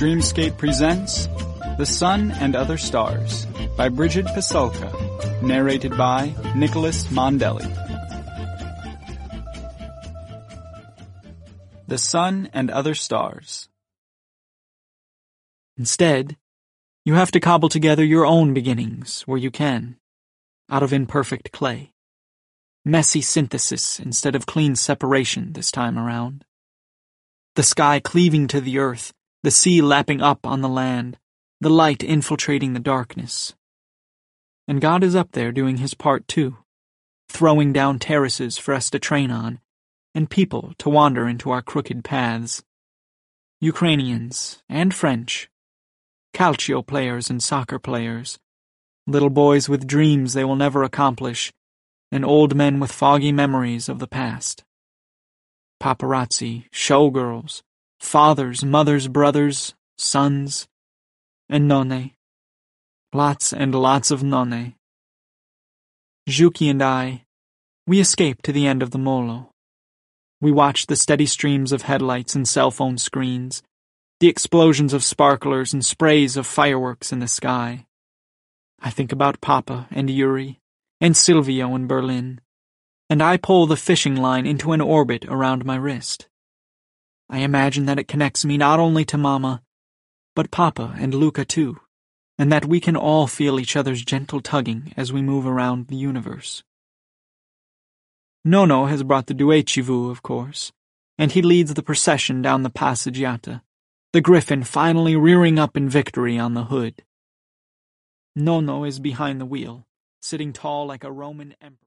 Dreamscape presents The Sun and Other Stars by Brigid Pasulka, narrated by Nicholas Mondelli. The Sun and Other Stars. Instead, you have to cobble together your own beginnings where you can, out of imperfect clay. Messy synthesis instead of clean separation this time around. The sky cleaving to the earth, the sea lapping up on the land, the light infiltrating the darkness. And God is up there doing his part too, throwing down terraces for us to train on, and people to wander into our crooked paths. Ukrainians and French, calcio players and soccer players, little boys with dreams they will never accomplish, and old men with foggy memories of the past. Paparazzi, showgirls, fathers, mothers, brothers, sons, and nonne. Lots and lots of nonne. Juki and I, we escaped to the end of the Molo. We watched the steady streams of headlights and cell phone screens, the explosions of sparklers and sprays of fireworks in the sky. I think about Papa and Yuri, and Silvio in Berlin, and I pull the fishing line into an orbit around my wrist. I imagine that it connects me not only to Mama, but Papa and Luca too, and that we can all feel each other's gentle tugging as we move around the universe. Nono has brought the Duechivu, of course, and he leads the procession down the Passeggiata, the griffin finally rearing up in victory on the hood. Nono is behind the wheel, sitting tall like a Roman emperor.